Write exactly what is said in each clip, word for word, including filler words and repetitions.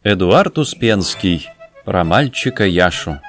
Эдуард Успенский. Про мальчика Яшу.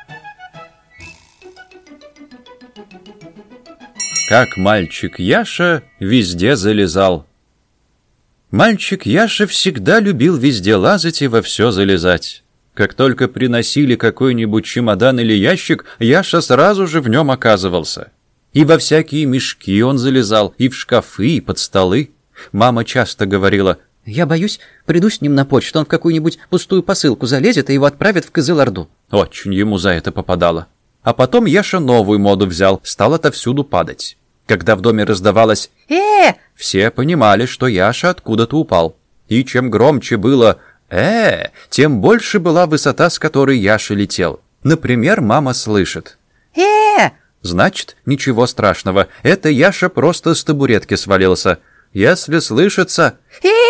Как мальчик Яша везде залезал. Мальчик Яша всегда любил везде лазать и во все залезать. Как только приносили какой-нибудь чемодан или ящик, Яша сразу же в нем оказывался. И во всякие мешки он залезал, и в шкафы, и под столы. Мама часто говорила: «Я боюсь, приду с ним на почту, он в какую-нибудь пустую посылку залезет, и его отправят в Кызыл-Орду». Очень ему за это попадало. А потом Яша новую моду взял, стал отовсюду падать. Когда в доме раздавалось «э», все понимали, что Яша откуда-то упал. И чем громче было «э», тем больше была высота, с которой Яша летел. Например, мама слышит «э», значит, ничего страшного, это Яша просто с табуретки свалился. Если слышится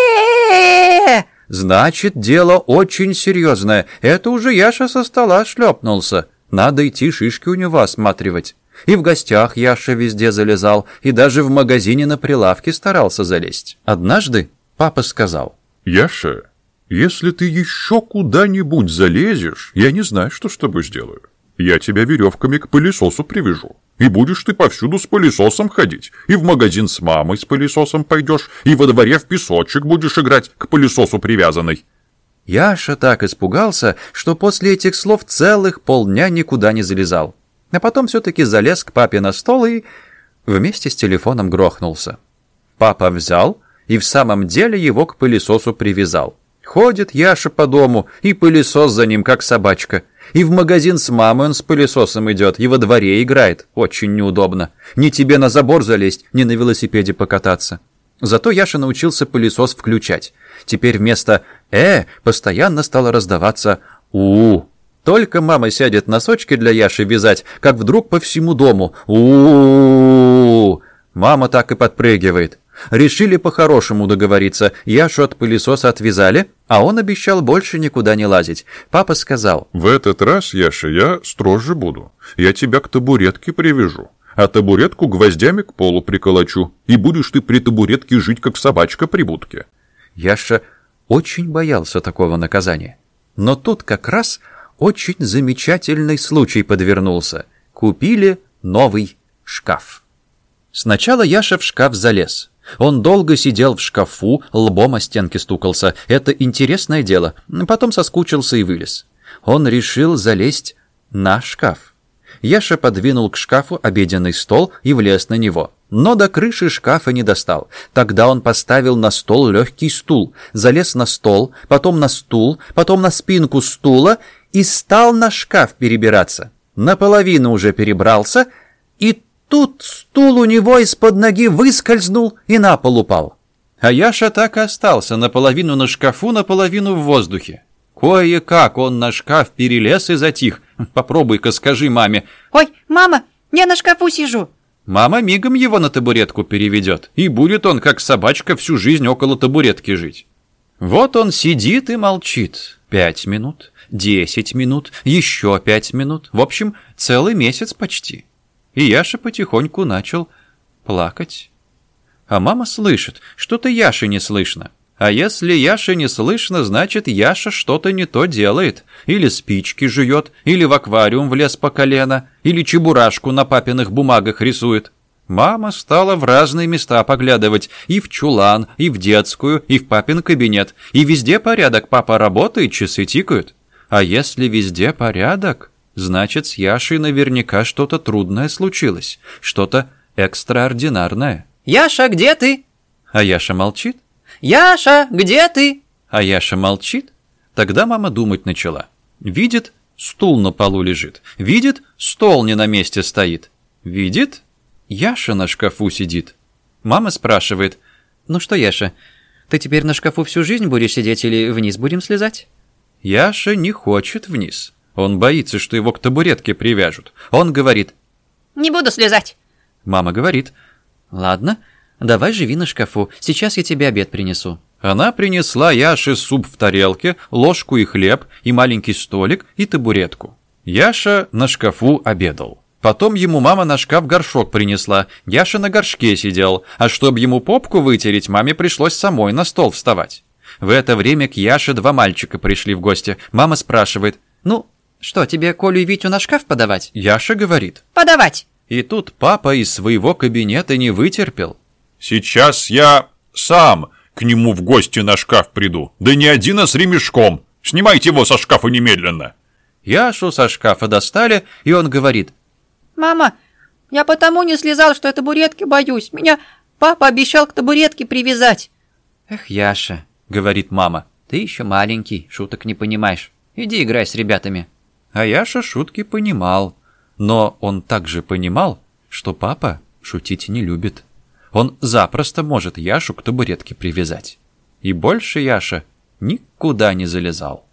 «э», значит, дело очень серьезное, это уже Яша со стола шлепнулся. Надо идти шишки у него осматривать. И в гостях Яша везде залезал, и даже в магазине на прилавке старался залезть. Однажды папа сказал: «Яша, если ты еще куда-нибудь залезешь, я не знаю, что с тобой сделаю. Я тебя веревками к пылесосу привяжу, и будешь ты повсюду с пылесосом ходить, и в магазин с мамой с пылесосом пойдешь, и во дворе в песочек будешь играть к пылесосу привязанный». Яша так испугался, что после этих слов целых полдня никуда не залезал. А потом все-таки залез к папе на стол и вместе с телефоном грохнулся. Папа взял и в самом деле его к пылесосу привязал. Ходит Яша по дому, и пылесос за ним, как собачка. И в магазин с мамой он с пылесосом идет, и во дворе играет. Очень неудобно. Ни тебе на забор залезть, ни на велосипеде покататься. Зато Яша научился пылесос включать. Теперь вместо «э» постоянно стало раздаваться «у». Только мама сядет носочки для Яши вязать, как вдруг по всему дому «у». Мама так и подпрыгивает. Решили по-хорошему договориться. Яшу от пылесоса отвязали, а он обещал больше никуда не лазить. Папа сказал: «В этот раз, Яша, я строже буду. Я тебя к табуретке привяжу, а табуретку гвоздями к полу приколочу, и будешь ты при табуретке жить, как собачка при будке». Яша очень боялся такого наказания. Но тут как раз очень замечательный случай подвернулся. Купили новый шкаф. Сначала Яша в шкаф залез. Он долго сидел в шкафу, лбом о стенки стукался. Это интересное дело. Потом соскучился и вылез. Он решил залезть на шкаф. Яша подвинул к шкафу обеденный стол и влез на него. Но до крыши шкафа не достал. Тогда он поставил на стол легкий стул, залез на стол, потом на стул, потом на спинку стула и стал на шкаф перебираться. Наполовину уже перебрался, и тут стул у него из-под ноги выскользнул и на пол упал. А Яша так и остался наполовину на шкафу, наполовину в воздухе. Кое-как он на шкаф перелез и затих. Попробуй-ка скажи маме: «Ой, мама, я на шкафу сижу». Мама мигом его на табуретку переведет, и будет он, как собачка, всю жизнь около табуретки жить. Вот он сидит и молчит. Пять минут, десять минут, еще пять минут. В общем, целый месяц почти. И Яша потихоньку начал плакать. А мама слышит, что-то Яше не слышно. А если Яше не слышно, значит, Яша что-то не то делает. Или спички жует, или в аквариум влез по колено, или чебурашку на папиных бумагах рисует. Мама стала в разные места поглядывать. И в чулан, и в детскую, и в папин кабинет. И везде порядок. Папа работает, часы тикают. А если везде порядок, значит, с Яшей наверняка что-то трудное случилось. Что-то экстраординарное. «Яша, где ты?» А Яша молчит. «Яша, где ты?» А Яша молчит. Тогда мама думать начала. Видит, стул на полу лежит. Видит, стол не на месте стоит. Видит, Яша на шкафу сидит. Мама спрашивает: «Ну что, Яша, ты теперь на шкафу всю жизнь будешь сидеть или вниз будем слезать?» Яша не хочет вниз. Он боится, что его к табуретке привяжут. Он говорит: «Не буду слезать». Мама говорит: «Ладно, давай живи на шкафу, сейчас я тебе обед принесу». Она принесла Яше суп в тарелке, ложку и хлеб, и маленький столик, и табуретку. Яша на шкафу обедал. Потом ему мама на шкаф горшок принесла. Яша на горшке сидел, а чтобы ему попку вытереть, маме пришлось самой на стол вставать. В это время к Яше два мальчика пришли в гости. Мама спрашивает: «Ну, что, тебе Колю и Витю на шкаф подавать?» Яша говорит: «Подавать!» И тут папа из своего кабинета не вытерпел. Сейчас я сам к нему в гости на шкаф приду. Да не один, а с ремешком. Снимайте его со шкафа немедленно. Яшу со шкафа достали, и он говорит: «Мама, я потому не слезал, что я табуретки боюсь. Меня папа обещал к табуретке привязать». «Эх, Яша», — говорит мама, — «ты еще маленький, шуток не понимаешь. Иди играй с ребятами». А Яша шутки понимал. Но он также понимал, что папа шутить не любит. Он запросто может Яшу к табуретке привязать. И больше Яша никуда не залезал.